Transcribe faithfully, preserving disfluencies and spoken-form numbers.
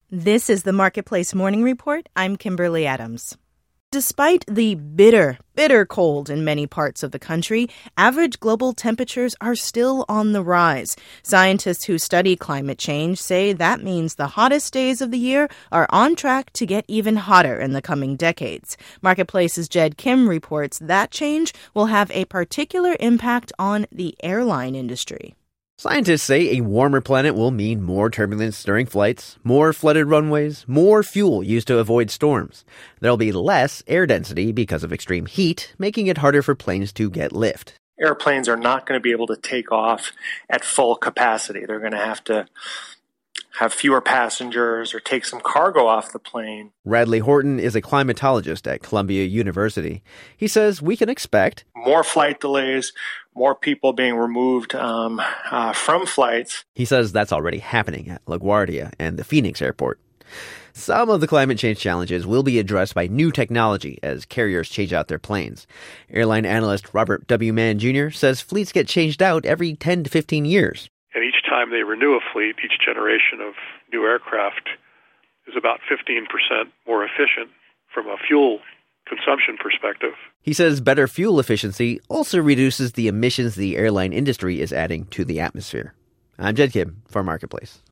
This is the Marketplace Morning Report. I'm Kimberly Adams. Despite the bitter, bitter cold in many parts of the country, average global temperatures are still on the rise. Scientists who study climate change say that means the hottest days of the year are on track to get even hotter in the coming decades. Marketplace's Jed Kim reports that change will have a particular impact on the airline industry. Scientists say a warmer planet will mean more turbulence during flights, more flooded runways, more fuel used to avoid storms. There'll be less air density because of extreme heat, making it harder for planes to get lift. Airplanes are not going to be able to take off at full capacity. They're going to have to have fewer passengers or take some cargo off the plane. Radley Horton is a climatologist at Columbia University. He says we can expect more flight delays, more people being removed um, uh, from flights. He says that's already happening at LaGuardia and the Phoenix airport. Some of the climate change challenges will be addressed by new technology as carriers change out their planes. Airline analyst Robert W. Mann Junior says fleets get changed out every ten to fifteen years. And each time they renew a fleet, each generation of new aircraft is about fifteen percent more efficient from a fuel consumption perspective. He says better fuel efficiency also reduces the emissions the airline industry is adding to the atmosphere. I'm Jed Kim for Marketplace.